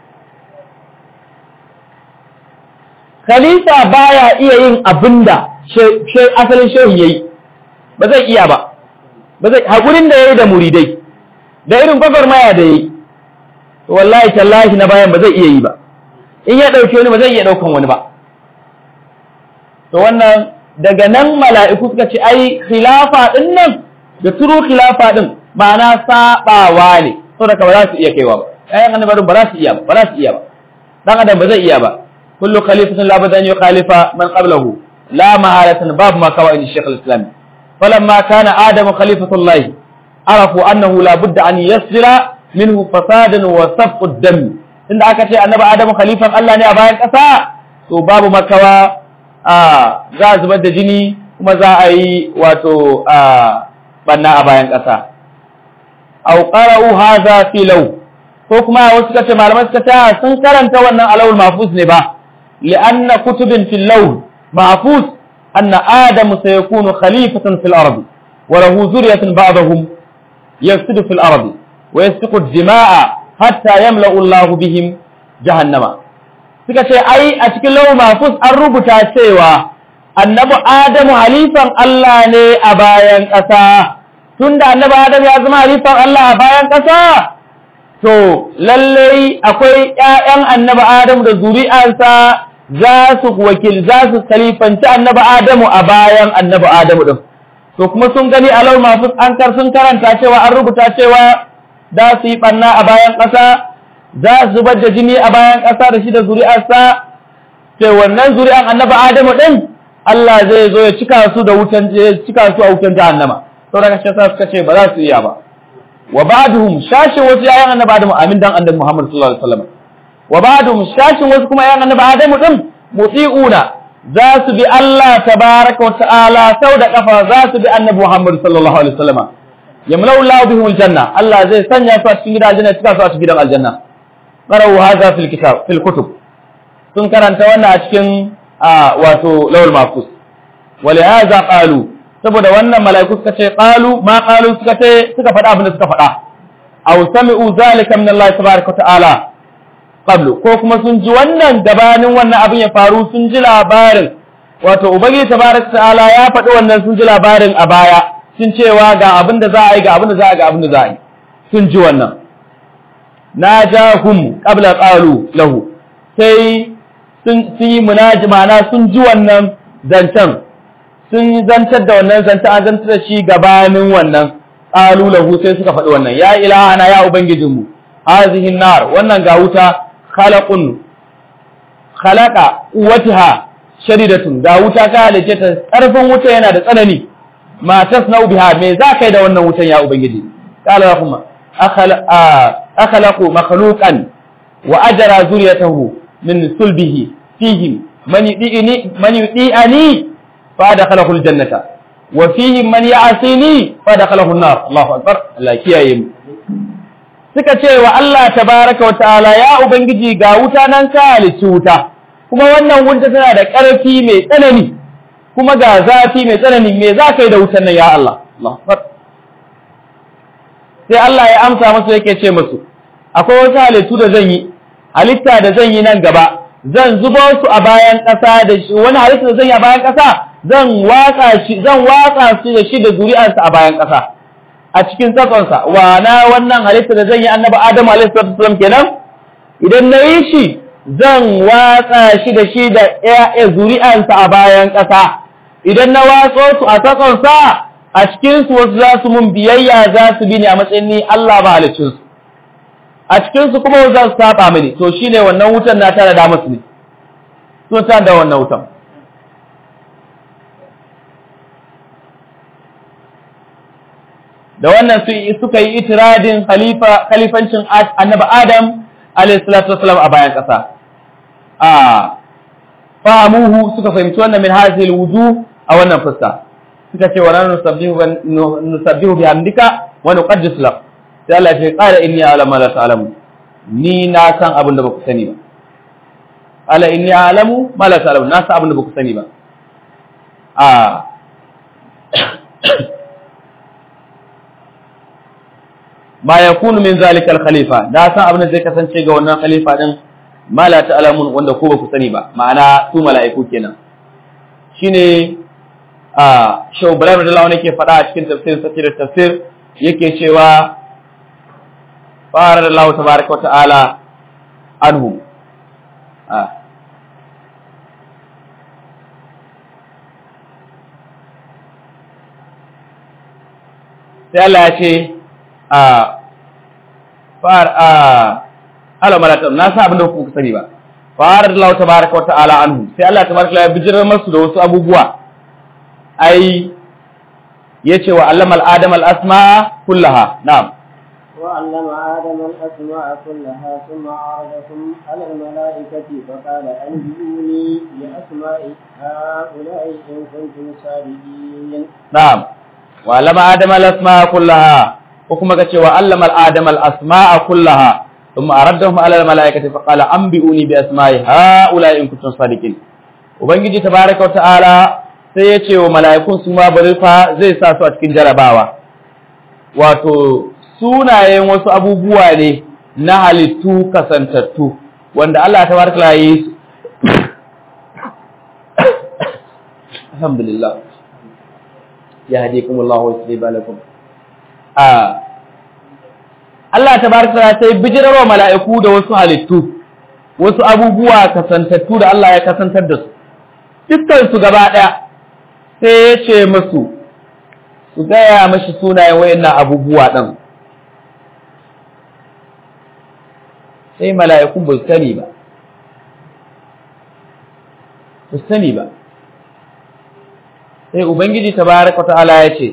Speaker 1: khalifa baya iya yin abinda asalin shehu yayi ba zai iya ba hakurin da yayi da muridai da irin gwagwarmaya da yayi to wallahi tallahi na bayan ba zai iya yi ba in ya dauke wani ba zai iya daukan wani ba to wannan daga nan mala'iku suka ce ai khilafa din nan da turu khilafa din ma'ana sabawa ne saboda ba za su iya kaiwa ba ayan annabarin ba za su iya ba dan adam ba zai iya ba kullu khalifatin la badan yukhalifa man qablahu la mahalatan bab ma kawai shaykh al-islam falamma kana adam khalifatullah arafu annahu la budda an yasira minhu fasadan wa safq ad-dam inda aka ce annabi adam khalifan Allah ne a bayan kasa to babu makawa za a zubar da jini kuma za a yi wato banna a bayan ƙasa. Au qara'u hadha fi law ko kuma wasu kace malaman suka ta sun karanta wannan alawul mahfuz ne ba li'anna kutubin fil law mahfuz anna adam sayakunu khalifatan fil ard wa lahu zurriyatun ba'dahum yafsidu fil ard wa yasfiku ad-dima'a hatta yamla'u Allahu bihim jahannama. Suka ce ai a cikin lawul mahfuz an rubuta cewa annabi Adamu halifan Allah ne a bayan ƙasa tunda annabi Adamu ya zama halifan Allah a bayan ƙasa to lalle akwai ƴaƴan annabi Adamu da zuri'ansa za su khalifanci annabi Adamu a bayan annabi Adamu din to kuma sun gani a lawul mahfuz sun karanta cewa an rubuta cewa za su yi banna a bayan ƙasa za su zubar da jini a bayan ƙasa da shi da zuri'arsa sai wannan zuri'an annabi Adamu din Allah zai zo ya cika su da wutan a wutan jahannama to daga shi sai suka ce ba za su iya ba wa ba'dhum shashin wasu yayan annabi Adamu amin dan annabi Muhammad sallallahu alaihi wasallam wa ba'dhum shashin wasu kuma yayan annabi Adamu din muti'una za su bi Allah tabaaraka wa ta'ala sau da kafa za su bi annabi Muhammad sallallahu alaihi wasallam yamlau Allahu bihim aljanna Allah zai sanya su a cikin gidan aljanna cika su a cikin gidan aljanna qara'u hadha fil kitab fil kutub sun karanta wannan a cikin wato lawul mahfuz wali hadha qalu saboda wannan malaiku suka ce qalu ma qalu suka faɗa abin da suka faɗa aw sami'u zalika min Allah tabaaraka ta'ala qablu ko kuma sun ji wannan gabanin wannan abin ya faru sun ji labarin wato ubangiji tabaaraka ta'ala ya faɗi wannan sun ji labarin a baya sun cewa ga abin da za a yi ga abin da za a ga abin da za a yi sun ji wannan najahum qabla qalu lahu sai sun yi munajimana sun ji wannan zancen sun zantar da wannan zanta an zantar da shi gabanin wannan qalu lahu sai suka faɗi wannan ya ilahana ya ubangijinmu hazihi nar wannan ga wuta khalaqa quwwataha shadidatun ga wuta ka halice ta karfin wuta yana da tsanani ma tasnau biha me za kai da wannan wutan ya ubangiji qala kuma akhlaqu makhluqan wa ajra zuriyatahu min sulbihi fihim man yudi'ani fa dakhalahu aljannata wa fihim man ya'sini fa dakhalahu an-nar Allahu akbar Allah kiyaye mu suka ce wa Allah tabaaraka wa ta'ala ya ubangiji ga wuta nan ka halici wuta kuma wannan wuta tana da ƙarfi mai tsanani kuma ga zafi mai tsanani me za ka yi da wutan nan ya Allah Allahu akbar sai Allah ya amsa musu yake ce musu akwai wasu halittu da zan yi halitta da zan yi nan gaba zan zubo su a bayan ƙasa da shi wani halitta da zan yi a bayan ƙasa zan watsa shi da shi da zuri'arsa a bayan ƙasa a cikin tsakonsa wa na wannan halitta da zan yi annabi Adamu alaihi salatu wasallam kenan idan na yi shi zan watsa shi da shi da ƴaƴa zuri'ansa a bayan ƙasa idan na watso su a takonsa a cikin su wasu za su mun biyayya za su bi ni a matsayin ni Allah ba halicin su a cikin su kuma wasu za su saba mini to shine wannan wutan na tare da musu ne sun san da wannan wutan da wannan suka yi itiradin khalifancin annabi Adam alayhi salatu wassalam a bayan ƙasa fahimuhu suka fahimci wannan min hadhihi alwujuh a wannan fuska suka ce wa nusabbihu bihamdika wa nuqaddis lak sai Allah ya qala inni a'lamu la ta'lamu ni na san abin da baku sani ba ala inni a'lamu ma la ta'lamu na san abin da baku sani ba ma yakunu min zalika al-khalifa da san abin da zai kasance ga wannan khalifa din ma la ta'lamun wanda ko ba ku sani ba ma'ana su mala'iku kenan shine Shehu Ibrahim radiyallahu anhu yake faɗa a cikin tafsir yake cewa fara Allah tabaaraka wa ta'ala anhu sai Allah ya ce ala malatam na sa abin da kuka sani ba fara Allah tabaaraka wa ta'ala anhu sai Allah tabaaraka ya bijirar masu da wasu abubuwa ai yace wa allama al-adam al-asma'a kullaha na'am
Speaker 2: wa allama adam al-asma'a kullaha thumma 'aradahum 'ala al-mala'ikati fa qala anbi'uni bi asma'i ha'ula'i in kuntum sadiqin
Speaker 1: na'am wa allama adam al-asma'a kullaha ko kuma kace wa allama al-adam al-asma'a kullaha thumma 'aradahum 'ala al-mala'ikati fa qala anbi'uni bi asma'i ha'ula'i in kuntum sadiqin ubangiji tabaaraka wa ta'ala sai ya ce wa mala'ikun su ma bari fa zai sa su a cikin jarabawa wato sunayen wasu abubuwa ne na halittu kasantattu wanda Allah ta barka yi su alhamdulillah ya hadikumullahu wa yuslih lakum Allah ta barka sai bijirarwa mala'iku da wasu halittu wasu abubuwa kasantattu da Allah ya kasantar da su dukkan su gaba daya sai ya ce musu su gaya mashi sunayen wayannan abubuwa ɗin sai mala'ikun ba su sani ba sai ubangiji tabaraka ta'ala ya ce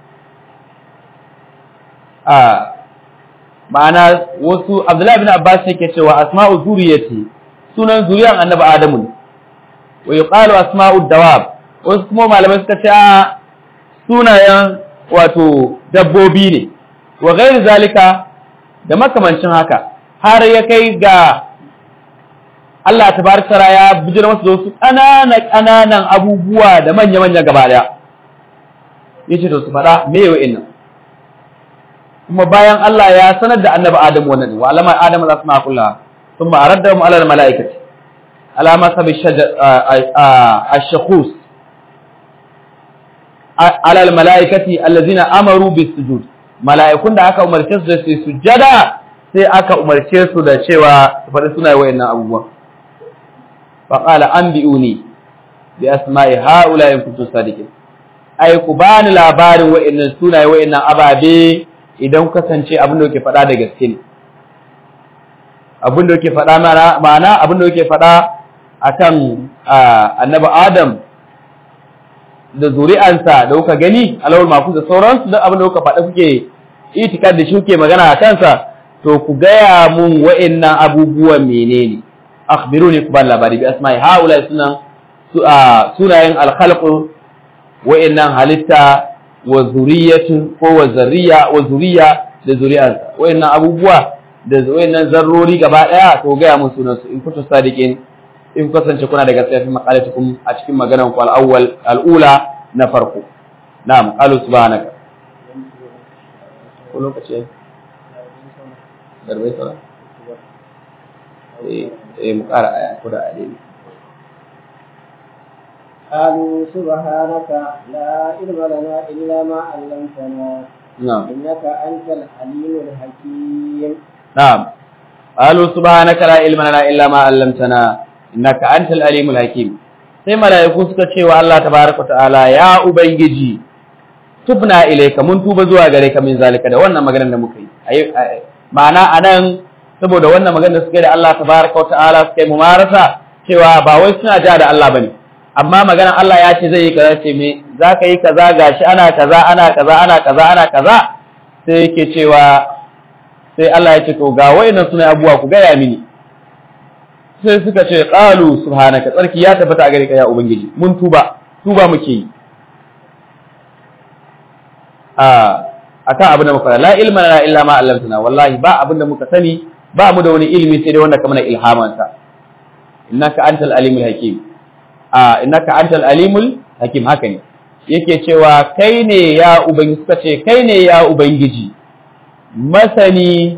Speaker 1: ma'ana wasu Abdullahi bin Abbas yake cewa asma'u zuriyati sunan zuriyan annabi Adamu wa yuqalu asma'u dawab wasu kuma malamai suka ce sunayen wato dabbobi ne wa gairi zalika da makamancin haka har ya kai ga Allah tabaraka ya bijira masu da wasu ƙananan abubuwa da manya-manya gaba daya yace to su faɗa me yayi wa'annan kuma bayan Allah ya sanar da annabi Adam wannan wa alama Adam al-asma kullaha thumma araddahum ala al-mala'ikati alama sabi ash-shakhus ala al-mala'ikati allazina amaru bis-sujud mala'ikun da aka umarce su da su sujada sai aka umarce su da cewa su faɗi suna wayannan abubuwa fa qala anbi'uni bi asma'i ha'ula in kuntum sadiqin ai ku bani labarin wayannan sunaye wayannan ababe idan ku kasance abin da yake faɗa da gaske ne abin da yake faɗa ma'ana abin da yake faɗa akan annabi Adam da zuri'ansa da kuka gani alawul mafuz da sauransu duk abin da kuka faɗa kuke itikad da shi kuke magana a kansa to ku gaya mun wa'annan abubuwan menene akhbiruni ku ban labari bi asma'i haula sunayen al-khalq wa'annan halitta wa zuriyatu ko wa zuriya da zuri'ansa wa'annan abubuwa da wa'annan zarrori gaba daya to gaya mun sunan su in kuntum sadiqin in kasance kuna da gaskiya fi maqalatukum a cikin maganar ku al-ula na farko na'am qalu subhanaka ko lokaci darbai sala mu ƙara aya ko da aya
Speaker 2: قالوا سبحانك لا علم لنا إلا ما علمتنا
Speaker 1: نعم
Speaker 2: إنك أنت العليم الحكيم
Speaker 1: نعم qalu subhanaka la ilma lana illa ma 'allamtana innaka antal alimul hakim. Sai mala'iku suka ce wa Allah tabaaraka ta'ala ya ubangiji tubna ilayka mun tuba zuwa gare ka min zalika da wannan maganar da muka yi. Ma'ana anan saboda wannan maganar da suka yi da Allah tabaaraka ta'ala suka yi mumarasa cewa ba wai suna ja da Allah bane, amma maganar Allah ya ce zai yi kaza, ce me zaka yi kaza gashi ana kaza ana kaza ana kaza ana kaza, sai yake cewa sai Allah ya ce to ga wayannan suna abuwa ku gaya mini. Sai suka ce qalu subhanaka tsarki ya tabbata a gare ka ya ubangiji mun tuba muke yi akan abin da muka la ilma lana illa ma 'allamtana, wallahi ba abin da muka sani ba mu da wani ilimi sai dai wanda ka mana ilhamansa. innaka antal alimul hakim innaka antal alimul hakim, haka ne yake cewa kai ne ya ubangiji, suka ce kai ne ya ubangiji masani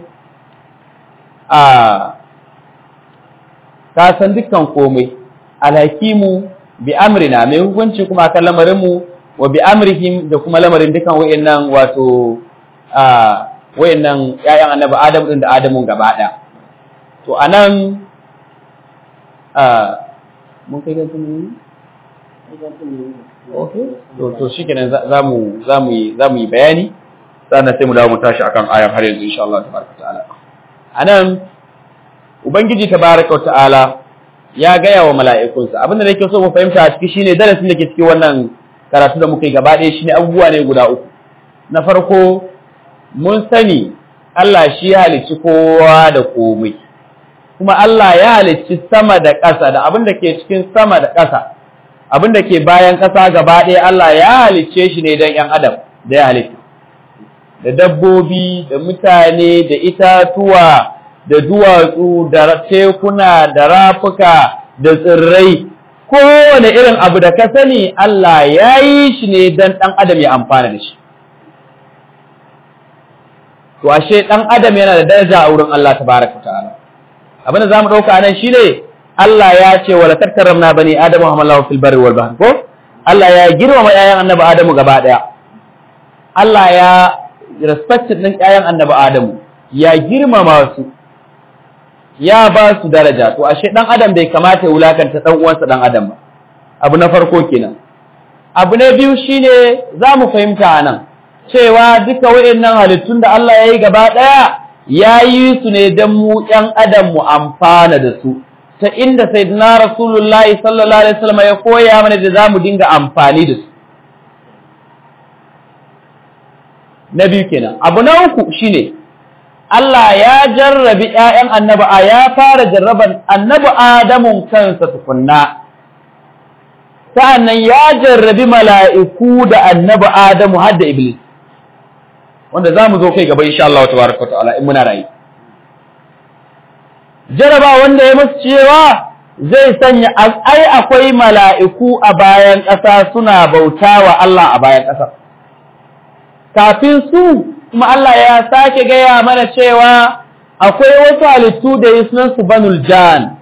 Speaker 1: ka san dukkan komai, alhakimu bi amrina mai hukunci kuma kan lamarin mu, wa bi amrihim da kuma lamarin dukkan wayannan wato wayannan ƴaƴan annabi Adam din da Adamun gaba ɗaya. To anan mun kai ga tuni okay to shikenan zamu yi bayani sannan sai mu dawo mu tashi akan ayan har yanzu insha Allah tabaraka ta'ala. Anan ubangiji tabaraka ta'ala ya gaya wa mala'ikunsa abinda nake so mu fahimta a ciki shine darasin da ke cikin wannan karatu da muka yi gaba ɗaya shine abubuwa ne guda uku. Na farko mun sani Allah shi ya halicci kowa da komai, kuma Allah ya halicci sama da ƙasa da abin da ke cikin sama da ƙasa, abin da ke bayan ƙasa gaba ɗaya Allah ya halicce shi ne don ‘yan adam da ya halitta, da dabbobi, da mutane, da itatuwa, da duwatsu, da tekuna, da rafuka, da tsirrai, kowane irin abu da ka sani Allah ya yi shi ne don ɗan adam ya amfana da shi. To ashe ɗan adam yana da daraja a wurin Allah tabaraka ta'ala. Abin da zamu dauka nan shine Allah ya ce wala takramna bani adama wa hamallahu fil barri wal bahr, ko Allah ya girmama ƴaƴan annabi Adamu gaba daya. Allah ya respect din ƴaƴan annabi Adamu, ya girmama su, ya ba su daraja. To ashe dan adam bai kamata ya wulakanta dan uwansa dan adam ba. Abu na farko kenan. Abu na biyu shine zamu fahimta anan cewa duka wayannan halittun da Allah ya yi gaba daya ya yi su ne don mu ‘yan adam mu amfana da su, ta inda Sayyidina Rasulullahi sallallahu Alaihi wasallam ya koya mana da za mu dinga amfani da su. Na biyu kenan. Abu na uku shi ne, Allah ya jarrabi ‘ya'yan annabi ya fara jarraban annabi Adamun kansa tukunna, sa'an ya jarrabi mala'iku da annabi Adamu har da Iblis. Wanda za mu zo kai gaba insha Allah tabaraka ta'ala in muna rayu. Jaraba wanda ya musu cewa zai sanya ai akwai mala'iku a bayan ƙasa suna bautawa Allah a bayan ƙasa. Kafin su kuma Allah ya sake gaya mana cewa akwai wasu halittu da yi sunan su Banul Jan.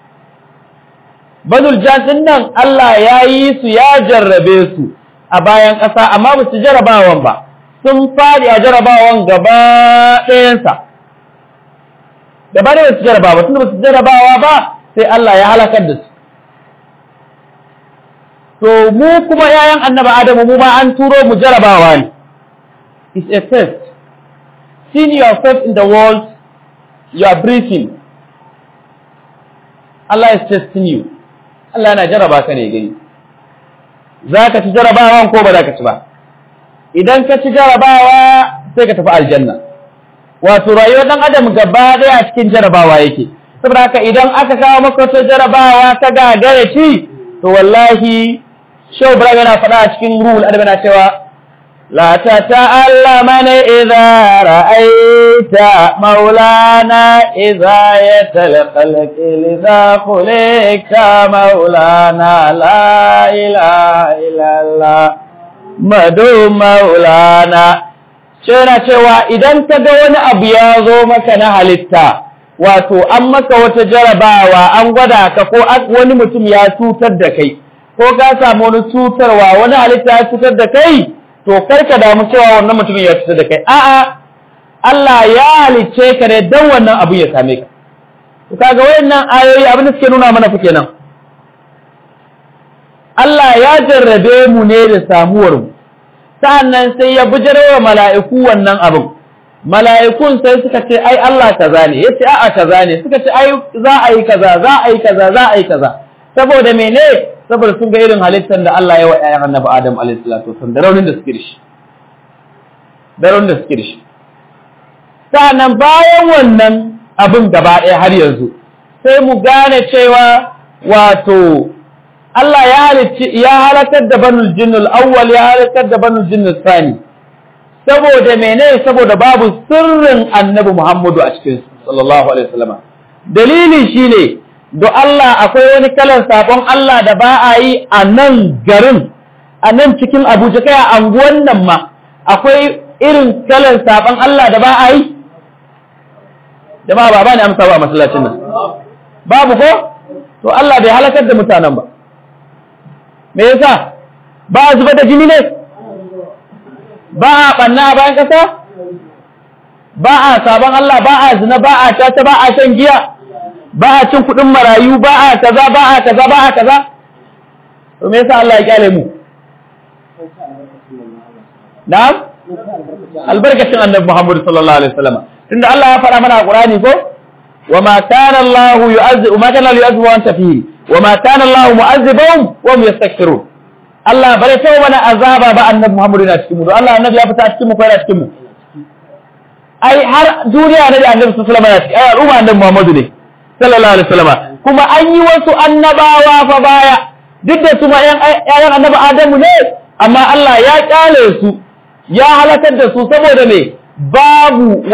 Speaker 1: Banul Jan din nan Allah ya yi su ya jarrabe su a bayan ƙasa amma ba su jarabawan ba. Sun fadi a jarabawan gaba ɗayansa. Gaba ɗaya su jarabawa, tun da ba su jarabawa ba sai Allah ya halakar da su. To mu kuma ‘ya'yan annaba Adamu mu ma an turo mu jarabawa ne. It's a test. Seeing yourself in the world, you are breathing. Allah is testing you. Allah yana jaraba ka ne gani. Za ka ci jarabawan ko ba za ka ci ba? Idan ka ci jarabawa sai ka tafi aljanna. Wato rayuwar dan adam gaba daya a cikin jarabawa yake. Saboda haka idan aka kawo maka wata jarabawa ta gagara ci, to wallahi Shehu Ibrahim yana faɗa a cikin Ruhul Adab yana cewa la tata'allamana idza ra'aita maulana idza yatalqalqi lidha khuliqa maulana la ilaha illallah madu maulana. Yana cewa idan ka ga wani abu ya zo maka na halitta, wato an maka wata jarabawa, an gwada ka ko wani mutum ya cutar da kai, ko ka samu wani cutarwa, wani halitta ya cutar da kai, to karka damu cewa wannan mutumin ya cutar da kai. A'a, Allah ya halicce ka ne don wannan abu ya same ka. kaga wayannan ayoyi abin da suke nuna mana fa kenan Allah ya jarrabe mu ne da samuwar mu sa'annan sai ya bujirewa mala'iku wannan abin mala'ikun sai suka ce ai Allah kaza ne yace a'a kaza ne suka ce ai za a yi kaza za a yi kaza za a yi kaza saboda mene saboda sun ga irin halittar da Allah ya wa ƴaƴan Annabi Adam alayhi salatu wasallam da raunin da suke da shi sa'annan bayan wannan abin gaba ɗaya har yanzu sai mu gane cewa wato Allah ya halakar da banul jinnul awwal ya halakar da banul jinnul thani saboda mene saboda babu sirrin Annabi Muhammadu a cikin sallallahu alaihi wasallam dalili shine do Allah akwai wani kalan sabon Allah da ba a yi a nan garin a nan cikin Abuja kai a anguwan nan ma akwai irin kalan sabon Allah da ba a yi jama'a ba ne amsa ba masallacin nan babu ko to Allah bai halakar da mutanen ba me yasa ba a zuba da jini ne ba a banna bayan kasa ba a sabon Allah ba a zina ba a tata ba a shan giya ba a cin kudin marayu ba a kaza ba a kaza ba a kaza to me yasa Allah ya kyale mu na'am albarkacin Annabi Muhammad sallallahu alaihi wasallam tunda Allah ya fara mana a Qur'ani ko wama kana Allah yu'azzibu ma kana yu'azzibu anta fihi wama kana Allah mu'azzibahum wa hum yastaghfirun Allah bare sai wani azaba ba Annabi Muhammad yana cikin mu Allah Annabi ya fita cikin mu ko yana cikin mu ai har duniya ne da Annabi sallallahu alaihi wasallam ya ci ai al'umma Annabi Muhammad ne sallallahu alaihi wasallam kuma an yi wasu annabawa fa baya duk da su ma ƴaƴan Annabi Adamu ne amma Allah ya kyale su ya halakar da su saboda me babu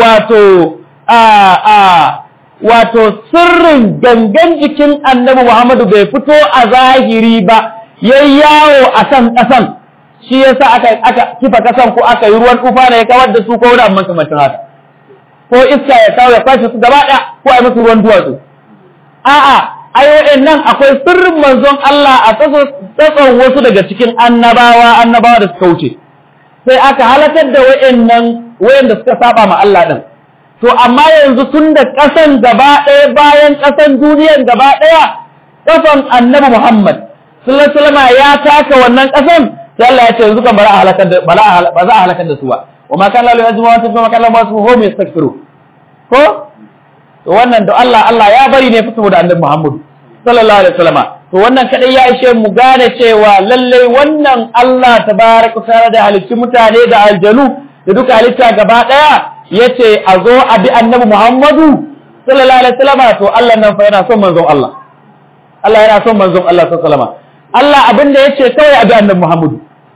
Speaker 1: wato sirrin gangan jikin Annabi Muhammadu bai fito a zahiri ba yayi yawo a kan kasan shi yasa aka kifa kasan ko aka yi ruwan tufa ne ya kawar da su ko wani amma kamar haka ko iska ya kawo ya kwashe su gaba ɗaya ko ai musu ruwan duwatsu a'a ai waɗannan akwai sirrin manzon Allah a tsatson wasu daga cikin annabawa da suka wuce sai aka halakar da wayanda suka saba ma Allah din to amma yanzu tun da kasan gaba ɗaya bayan kasan duniyan gaba ɗaya kasan Annabi Muhammad sallallahu alaihi wasallam ya taka wannan kasan sai Allah ya ce yanzu kan ba za a halakar da su ba wa ma kana la yajma wa ma kana ma su hum yastaghfiru ko to wannan da Allah ya bari ne fito da Annabi Muhammad sallallahu alaihi wasallam to wannan kadai ya ishe mu gane cewa lalle wannan Allah tabaaraka ta'ala da halicci mutane da aljanu da duka halitta gaba daya yace a zo a bi Annabi Muhammadu sallallahu alaihi wasallam to Allah nan fa yana son manzon Allah yana son manzon Allah sallallahu alaihi wasallam Allah abinda yace kawai a bi Annabi Muhammadu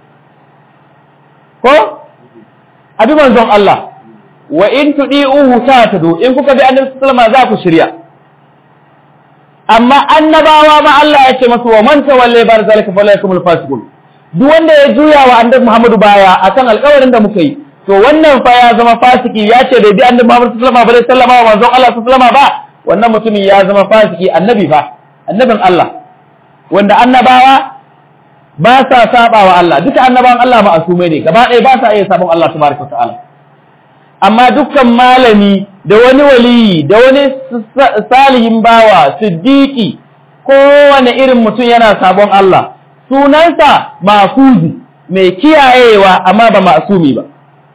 Speaker 1: ko abi manzon Allah wa in tudi'uhu tatadu in kuka bi Annabi sallallahu alaihi wasallam za ku shirya amma annabawa ma Allah ya ce masu wa man tawalla bar zalika falaykumul fasiqun duk wanda ya juya wa Annabi Muhammadu baya akan alƙawarin da muka yi to wannan fa ya zama fasiki ya ce bai bi Annabi Muhammadu sallallahu alaihi wasallam wa manzon Allah sallallahu alaihi wasallam ba wannan mutumin ya zama fasiki annabi fa annabin Allah wanda annabawa ba sa saba wa Allah duka annabawan Allah ma'asumai ne gaba ɗaya ba sa iya sabon Allah tabaraka ta'ala amma dukkan malami da wani waliyi da wani salihin bawa siddiqi kowane irin mutum yana sabon Allah sunansa mafuzi mai kiyayewa amma ba ma'asumi ba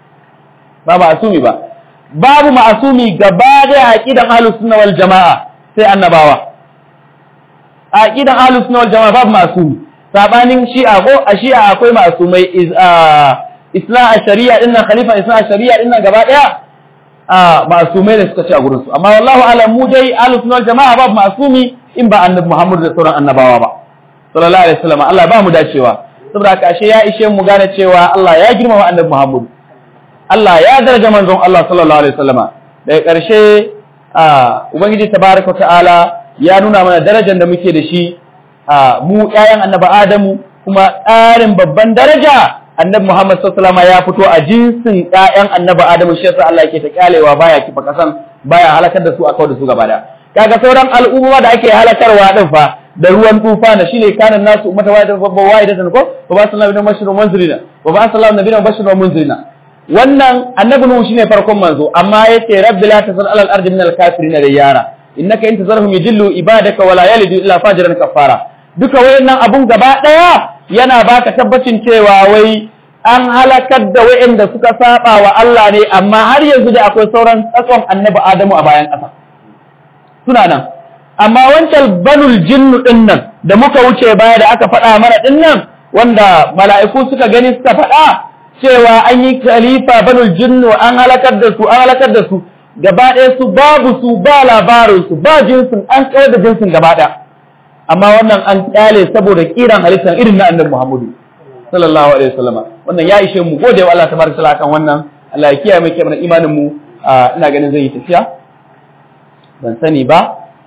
Speaker 1: babu ma'asumi gaba da aqidan ahlus sunna wal jamaa sai annabawa aqidan ahlus sunna wal jamaa babu ma'asumi sabanin shi'a ko a shi'a akwai ma'asumai isla a shari'a dinnan khalifa isla a shari'a dinnan gaba daya ma'asumai ne suka ce a gurin su amma wallahu alam mu dai ahlus sunna wal jamaa babu ma'asumi in ba annabi Muhammad da sauran annabawa ba sallallahu alaihi wasallam Allah ba mu dacewa saboda haka ashe ya ishe mu gane cewa Allah ya girmama annabi Muhammad Allah ya daraja manzon Allah sallallahu alaihi wasallam daga karshe ubangiji tabaaraka ta'ala ya nuna mana darajar da muke da shi mu ƴaƴan annabi Adamu kuma ƙarin babban daraja annabi Muhammad sallallahu alaihi wasallam ya fito a jinsin ƴaƴan annabi Adamu shi yasa Allah yake ta kyalewa baya kifa kasan baya halakar da su a kawar da su gaba da kaga sauran al'umma da ake halakarwa din fa da ruwan tufa na shine kanan nasu ummata wahidatan ko wa ba sallallahu alaihi wasallam munzirina wa ba sallallahu alaihi wasallam munzirina wannan annabi Nuhu shine farkon manzo amma yace rabbi la tasal alal ardi min al kafirin da yara innaka in tazarhum yudillu ibadaka wala yalidu illa fajiran kafara. Duka wayannan abun gaba daya yana baka tabbacin cewa wai an halakar da wayanda suka saba wa Allah ne, amma har yanzu da akwai sauran tsakon annabi Adamu a bayan ƙasa suna nan. Amma wancan banul jinnu din nan da muka wuce baya da aka faɗa mana din nan, wanda mala'iku suka gani suka faɗa cewa an yi khalifa banul jinnu, an halakar da su gaba ɗaya, su babu su ba labarin su ba jinsin, an tsayar da jinsin gaba ɗaya. Amma wannan an kyale saboda kiran halittar irin na annabi Muhammadu sallallahu alaihi wasallam. Wannan ya ishe mu gode wa Allah tabaraka ta'ala kan wannan. Allah ya kiyaye mu kiyaye imanin mu. Ina ganin zai yi tafiya, ban sani ba,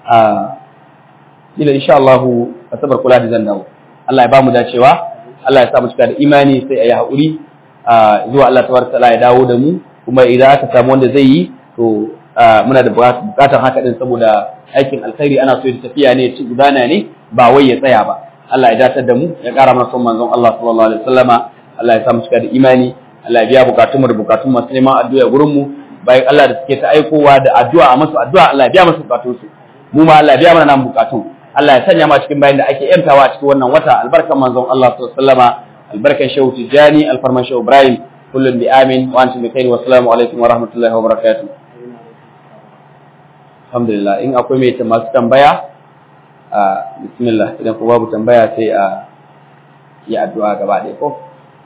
Speaker 1: ila insha Allah asabar kula da zan dawo. Allah ya ba mu dacewa, Allah ya sa mu cika da imani, sai ayi haƙuri zuwa Allah tabaraka ta'ala ya dawo da mu. Kuma idan aka samu wanda zai yi, to muna da bukatar haka din, saboda aikin alkhairi ana so ya tafiya ne, ci gudana ne, ba wai ya tsaya ba. Allah ya datar da mu, ya ƙara mana son manzon Allah sallallahu alaihi wasallama. Allah ya sa mu cika da imani, Allah ya biya bukatun mu da bukatun masu neman addu'a gurin mu, bayan Allah da suke ta aikowa da addu'a a masu addu'a, Allah ya biya musu bukatun su, mu ma Allah ya biya mana nan bukatun. Allah ya sanya mu cikin bayin da ake yantawa a cikin wannan wata, albarkan manzon Allah sallallahu alaihi wasallama, albarkan Shehu Tijani, alfarman Shehu Ibrahim, kullun bi amin wa antum bi khair, wa assalamu alaikum wa rahmatullahi wa barakatuh. Alhamdulillah, in akwai mai masu tambaya, bismillah, idan ku babu tambaya sai a yi addu'a gaba ɗaya ko?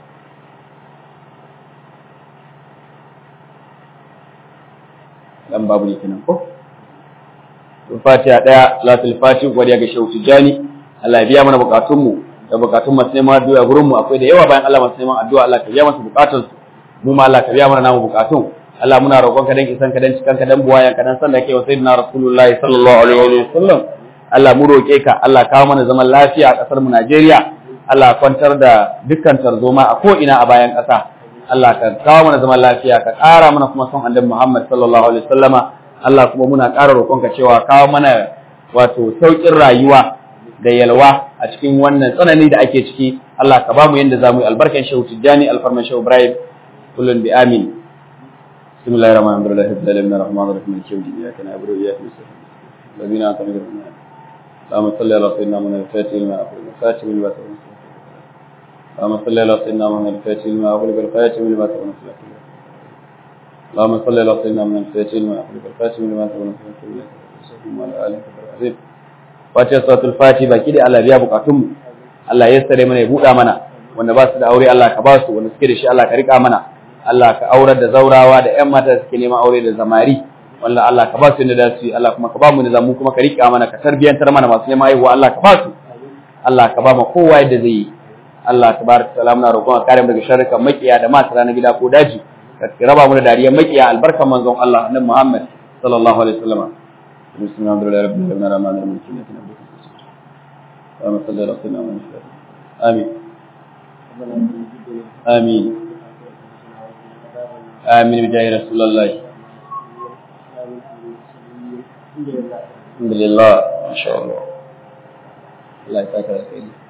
Speaker 1: Dan babu ne kenan ko? Fatiha ɗaya, Salatul Fatih, godiya ga Shehu Tijani, Allah ya biya mana bukatunmu da bukatun masu neman addu'a gurinmu, akwai da yawa bayan Allah masu neman addu'a, Allah ka biya masu bukatunsu, mu ma Allah ka biya mana namu bukatun. Allah muna roƙon ka dan isan ka dan cikan ka dan buwayan ka dan san da kai wa sayyidina Rasulullahi sallallahu alaihi wasallam. Allah mu roƙe ka, Allah kawo mana zaman lafiya a ƙasar mu Najeriya. Allah kwantar da dukkan tarzoma a ko ina a bayan ƙasa. Allah ka kawo mana zaman lafiya, ka ƙara mana kuma son annabi Muhammad sallallahu alaihi wasallama. Allah kuma muna ƙara roƙon ka cewa kawo mana wato sauƙin rayuwa da yalwa a cikin wannan tsanani da ake ciki. Allah ka ba mu yanda zamu yi, albarkan Shehu Tijjani, alfarman Shehu Ibrahim, kullun bi amin. بسم الله الرحمن الرحيم، الحمد لله الرحمن الرحيم، مالك يوم الدين، إياك نعبد وإياك نستعين، الذين أنعمت عليهم اللهم صل على سيدنا محمد الفاتح لما أغلق والخاتم لما سبق، اللهم صل على سيدنا محمد الفاتح لما أغلق والخاتم لما سبق، اللهم صل على سيدنا محمد الفاتح لما أغلق والخاتم لما سبق، وعلى آله وصحبه. Fatiha suratul Fatiha baki da Allah biya bukatunmu, Allah ya sare mana ya buɗa mana, wanda ba su da aure Allah ka ba su, wanda suke da shi Allah ka rika mana. Allah ka aurar da zaurawa da ƴan mata da suke neman aure da zamari, wallahi Allah ka ba su inda da su, Allah kuma ka ba mu da zamu, kuma ka rika mana, ka tarbiyantar mana masu neman haihuwa, Allah ka ba su, Allah ka ba mu kowa yadda zai yi. Allah tabaraka ta'ala muna roƙon ka kare mu daga sharrukan makiya da masu rana gida ko daji, ka raba mu da dariyar makiya, albarkan manzon Allah annabi Muhammad sallallahu alaihi wasallam. Bismillahir rahmanir rahim. Allahumma salli ala sayyidina Muhammad. Amin. Amin. آمين بجاه رسول الله. الحمد لله ما شاء الله. الله يسعدك.